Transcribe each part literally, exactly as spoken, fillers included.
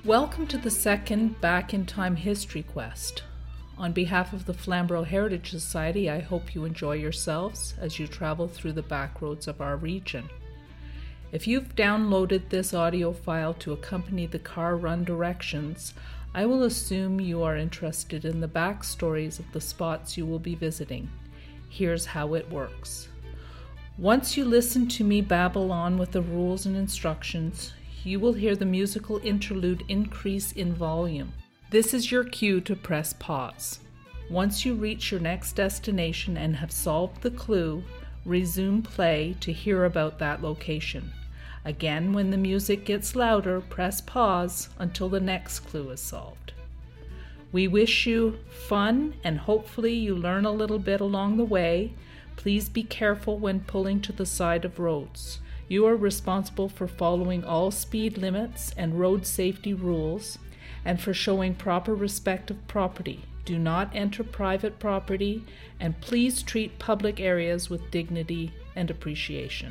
Welcome to the second Back in Time History Quest. On behalf of the Flamborough Heritage Society, I hope you enjoy yourselves as you travel through the back roads of our region. If you've downloaded this audio file to accompany the car run directions, I will assume you are interested in the backstories of the spots you will be visiting. Here's how it works. Once you listen to me babble on with the rules and instructions, you will hear the musical interlude increase in volume. This is your cue to press pause. Once you reach your next destination and have solved the clue, resume play to hear about that location. Again, when the music gets louder, press pause until the next clue is solved. We wish you fun and hopefully you learn a little bit along the way. Please be careful when pulling to the side of roads. You are responsible for following all speed limits and road safety rules and for showing proper respect of property. Do not enter private property and please treat public areas with dignity and appreciation.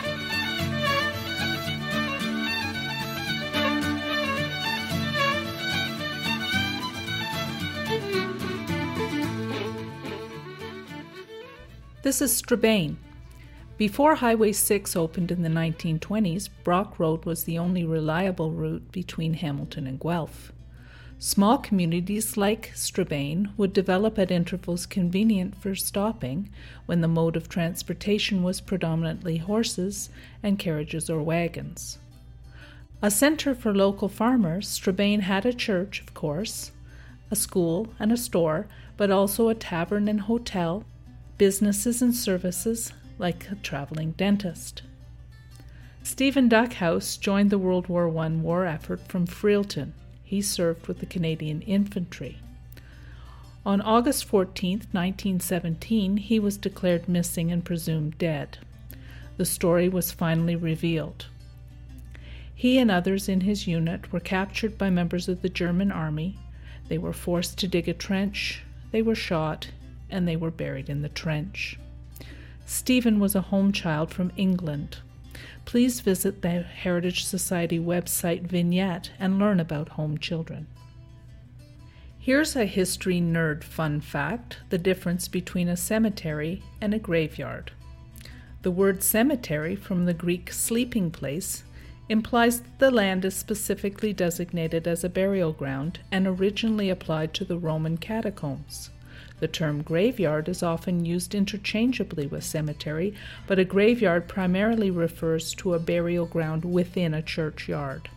This is Strabane. Before Highway six opened in the nineteen twenties, Brock Road was the only reliable route between Hamilton and Guelph. Small communities like Strabane would develop at intervals convenient for stopping when the mode of transportation was predominantly horses and carriages or wagons. A center for local farmers, Strabane had a church, of course, a school and a store, but also a tavern and hotel, businesses and services, like a traveling dentist. Stephen Duckhouse joined the World War One war effort from Freelton. He served with the Canadian Infantry. On August fourteenth, nineteen seventeen, he was declared missing and presumed dead. The story was finally revealed. He and others in his unit were captured by members of the German army. They were forced to dig a trench, they were shot, and they were buried in the trench. Stephen was a home child from England. Please visit the Heritage Society website vignette and learn about home children. Here's a history nerd fun fact, the difference between a cemetery and a graveyard. The word cemetery, from the Greek sleeping place, implies that the land is specifically designated as a burial ground and originally applied to the Roman catacombs. The term graveyard is often used interchangeably with cemetery, but a graveyard primarily refers to a burial ground within a churchyard.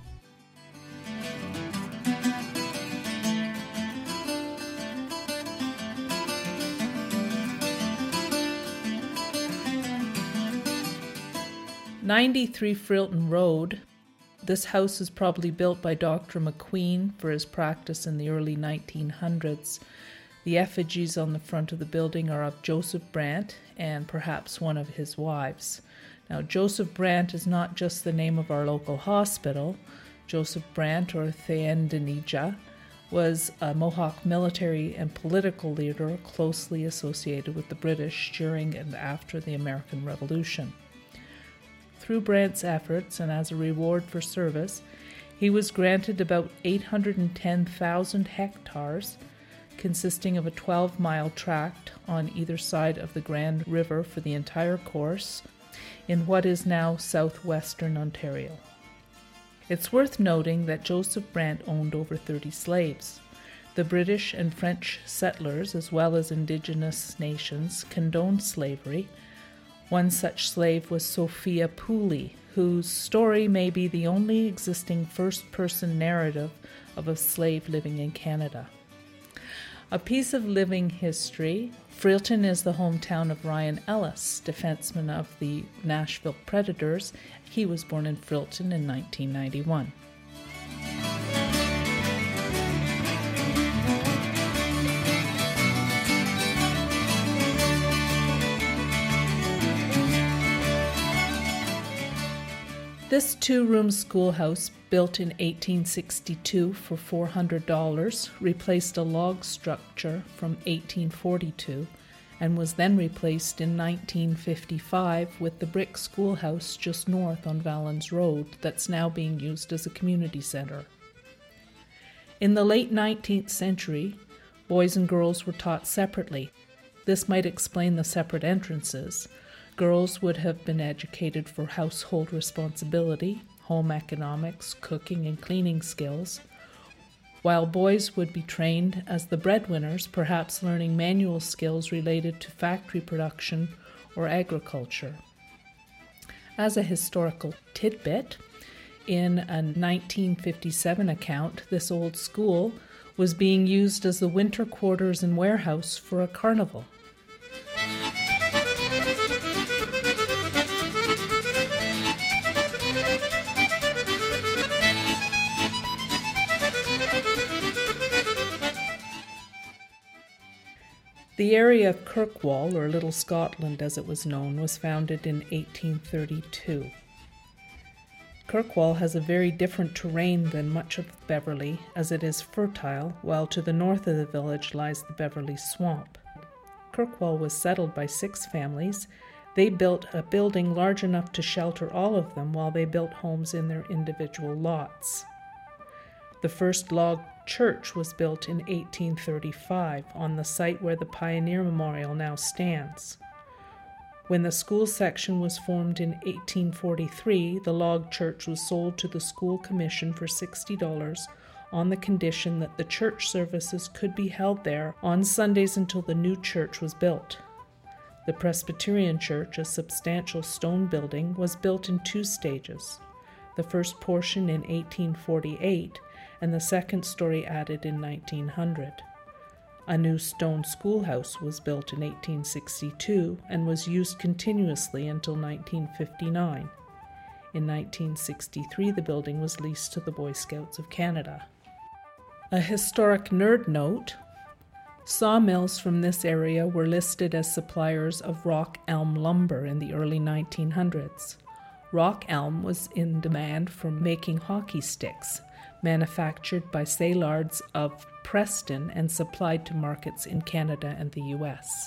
ninety-three Freelton Road. This house is probably built by Doctor McQueen for his practice in the early nineteen hundreds. The effigies on the front of the building are of Joseph Brant and perhaps one of his wives. Now, Joseph Brant is not just the name of our local hospital. Joseph Brant, or Thayendanija, was a Mohawk military and political leader closely associated with the British during and after the American Revolution. Through Brant's efforts and as a reward for service, he was granted about eight hundred ten thousand hectares, consisting of a twelve-mile tract on either side of the Grand River for the entire course in what is now southwestern Ontario. It's worth noting that Joseph Brant owned over thirty slaves. The British and French settlers, as well as Indigenous nations, condoned slavery. One such slave was Sophia Pooley, whose story may be the only existing first-person narrative of a slave living in Canada. A piece of living history, Freelton is the hometown of Ryan Ellis, defenseman of the Nashville Predators. He was born in Freelton in nineteen ninety-one. This two-room schoolhouse, built in eighteen sixty-two for four hundred dollars, replaced a log structure from eighteen forty-two and was then replaced in nineteen fifty-five with the brick schoolhouse just north on Valens Road that's now being used as a community center. In the late nineteenth century, boys and girls were taught separately. This might explain the separate entrances. Girls would have been educated for household responsibility, home economics, cooking and cleaning skills, while boys would be trained as the breadwinners, perhaps learning manual skills related to factory production or agriculture. As a historical tidbit, in a nineteen fifty-seven account, this old school was being used as the winter quarters and warehouse for a carnival. The area of Kirkwall, or Little Scotland as it was known, was founded in eighteen thirty-two. Kirkwall has a very different terrain than much of Beverly, as it is fertile, while to the north of the village lies the Beverly Swamp. Kirkwall was settled by six families. They built a building large enough to shelter all of them while they built homes in their individual lots. The first log church was built in eighteen thirty-five on the site where the Pioneer Memorial now stands. When the school section was formed in eighteen forty-three, the log church was sold to the school commission for sixty dollars on the condition that the church services could be held there on Sundays until the new church was built. The Presbyterian Church, a substantial stone building, was built in two stages. The first portion in eighteen forty-eight and the second story added in nineteen hundred. A new stone schoolhouse was built in eighteen sixty-two and was used continuously until nineteen fifty-nine. In nineteen sixty-three, the building was leased to the Boy Scouts of Canada. A historic nerd note: sawmills from this area were listed as suppliers of rock elm lumber in the early nineteen hundreds. Rock elm was in demand for making hockey sticks, manufactured by Saillards of Preston and supplied to markets in Canada and the U S.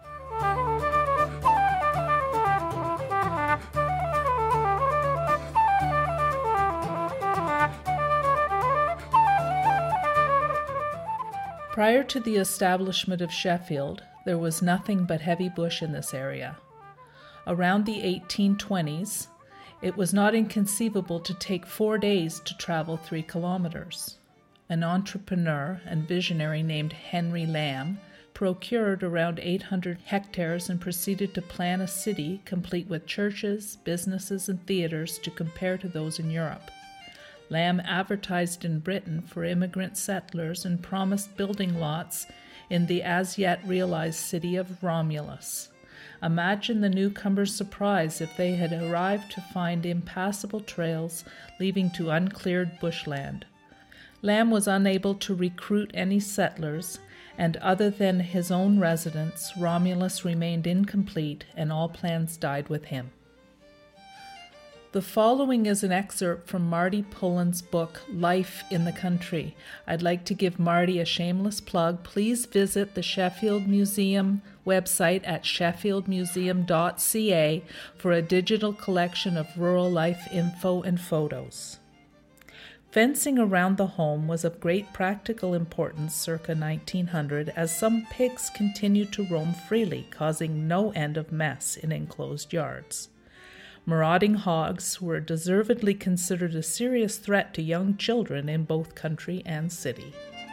Prior to the establishment of Sheffield, there was nothing but heavy bush in this area. Around the eighteen twenties, it was not inconceivable to take four days to travel three kilometers. An entrepreneur and visionary named Henry Lamb procured around eight hundred hectares and proceeded to plan a city complete with churches, businesses, and theaters to compare to those in Europe. Lamb advertised in Britain for immigrant settlers and promised building lots in the as-yet realized city of Romulus. Imagine the newcomers' surprise if they had arrived to find impassable trails leading to uncleared bushland. Lamb was unable to recruit any settlers, and other than his own residents, Romulus remained incomplete, and all plans died with him. The following is an excerpt from Marty Pullen's book, Life in the Country. I'd like to give Marty a shameless plug. Please visit the Sheffield Museum website at sheffield museum dot c a for a digital collection of rural life info and photos. Fencing around the home was of great practical importance circa nineteen hundred, as some pigs continued to roam freely, causing no end of mess in enclosed yards. Marauding hogs were deservedly considered a serious threat to young children in both country and city.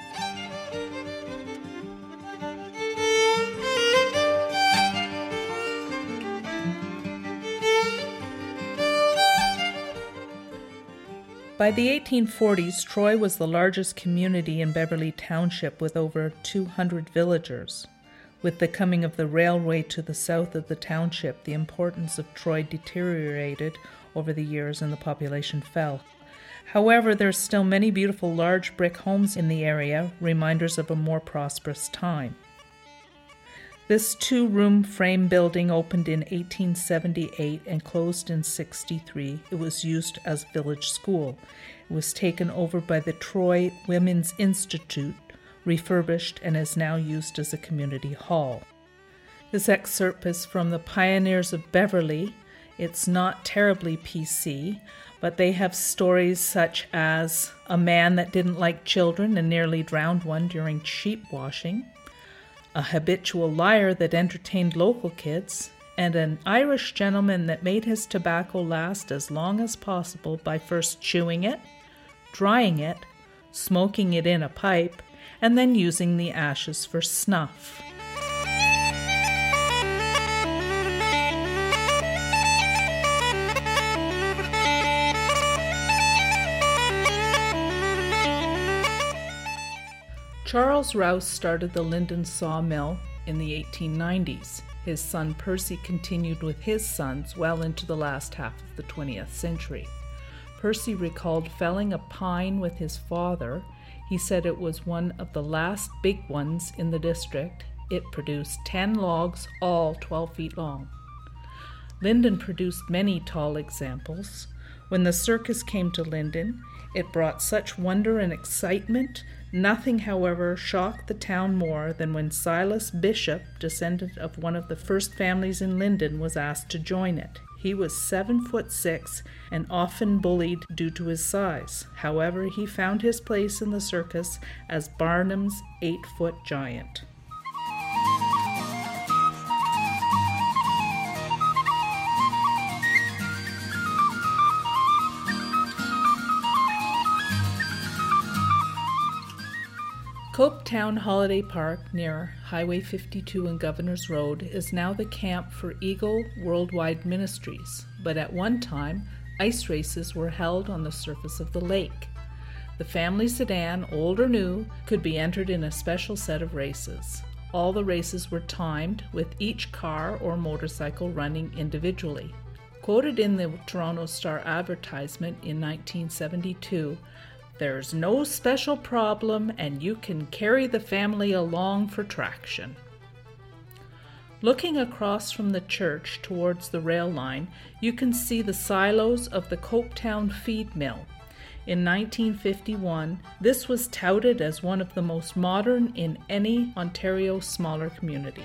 By the eighteen forties, Troy was the largest community in Beverly Township with over two hundred villagers. With the coming of the railway to the south of the township, the importance of Troy deteriorated over the years and the population fell. However, there are still many beautiful large brick homes in the area, reminders of a more prosperous time. This two-room frame building opened in eighteen seventy-eight and closed in sixty-three. It was used as village school. It was taken over by the Troy Women's Institute, refurbished, and is now used as a community hall. This excerpt is from the Pioneers of Beverly. It's not terribly P C, But they have stories such as a man that didn't like children and nearly drowned one during sheep washing, a habitual liar that entertained local kids, and an Irish gentleman that made his tobacco last as long as possible by first chewing it, drying it, smoking it in a pipe, and then using the ashes for snuff. Charles Rouse started the Linden Sawmill in the eighteen nineties. His son Percy continued with his sons well into the last half of the twentieth century. Percy recalled felling a pine with his father. He said it was one of the last big ones in the district. It produced ten logs, all twelve feet long. Linden produced many tall examples. When the circus came to Linden, it brought such wonder and excitement. Nothing, however, shocked the town more than when Silas Bishop, descendant of one of the first families in Linden, was asked to join it. He was seven foot six and often bullied due to his size. However, he found his place in the circus as Barnum's eight-foot giant. Copetown Holiday Park near Highway fifty-two and Governor's Road is now the camp for Eagle Worldwide Ministries, but at one time, ice races were held on the surface of the lake. The family sedan, old or new, could be entered in a special set of races. All the races were timed, with each car or motorcycle running individually. Quoted in the Toronto Star advertisement in nineteen seventy-two, "There's no special problem and you can carry the family along for traction." Looking across from the church towards the rail line, you can see the silos of the Copetown feed mill. In nineteen fifty-one, this was touted as one of the most modern in any Ontario smaller community.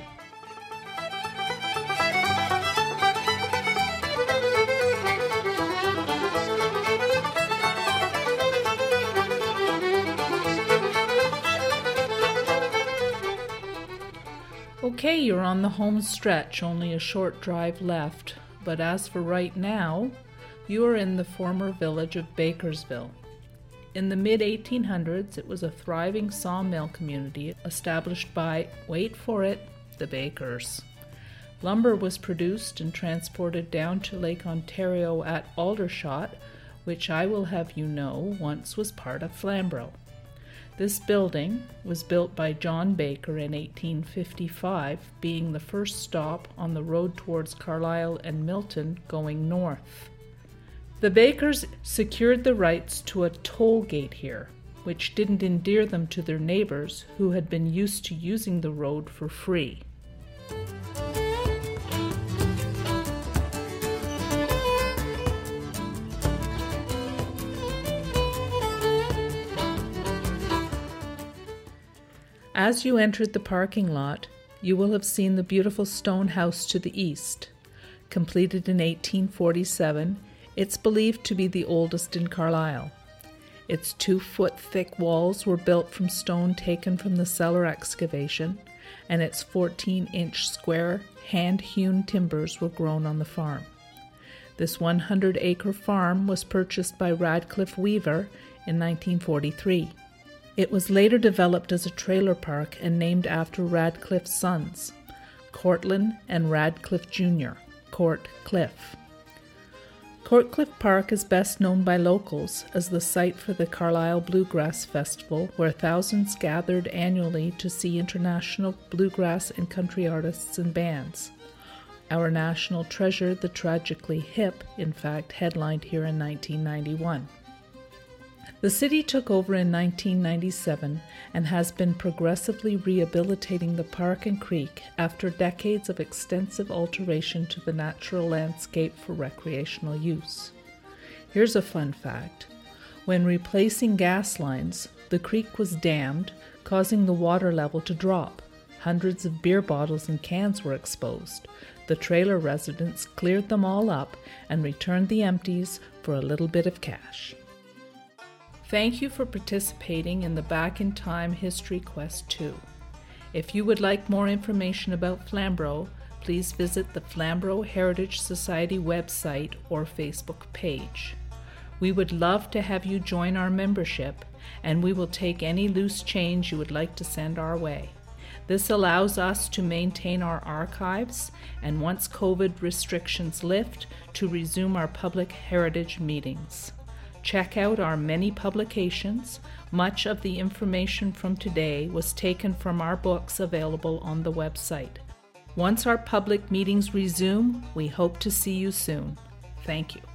Okay, you're on the home stretch, only a short drive left, but as for right now, you are in the former village of Bakersville. In the mid eighteen hundreds, it was a thriving sawmill community established by, wait for it, the Bakers. Lumber was produced and transported down to Lake Ontario at Aldershot, which I will have you know once was part of Flamborough. This building was built by John Baker in eighteen fifty-five, being the first stop on the road towards Carlisle and Milton going north. The Bakers secured the rights to a toll gate here, which didn't endear them to their neighbors who had been used to using the road for free. As you entered the parking lot, you will have seen the beautiful stone house to the east. Completed in eighteen forty-seven, it's believed to be the oldest in Carlisle. Its two-foot-thick walls were built from stone taken from the cellar excavation, and its fourteen-inch square, hand-hewn timbers were grown on the farm. This one hundred acre farm was purchased by Radcliffe Weaver in nineteen forty-three. It was later developed as a trailer park and named after Radcliffe's sons, Cortland and Radcliffe Junior, Court Cliff. Courtcliffe Park is best known by locals as the site for the Carlisle Bluegrass Festival, where thousands gathered annually to see international bluegrass and country artists and bands. Our national treasure, the Tragically Hip, in fact, headlined here in nineteen ninety-one. The city took over in nineteen ninety-seven and has been progressively rehabilitating the park and creek after decades of extensive alteration to the natural landscape for recreational use. Here's a fun fact. When replacing gas lines, the creek was dammed, causing the water level to drop. Hundreds of beer bottles and cans were exposed. The trailer residents cleared them all up and returned the empties for a little bit of cash. Thank you for participating in the Back in Time History Quest two. If you would like more information about Flamborough, please visit the Flamborough Heritage Society website or Facebook page. We would love to have you join our membership, and we will take any loose change you would like to send our way. This allows us to maintain our archives and, once COVID restrictions lift, to resume our public heritage meetings. Check out our many publications. Much of the information from today was taken from our books available on the website. Once our public meetings resume, we hope to see you soon. Thank you.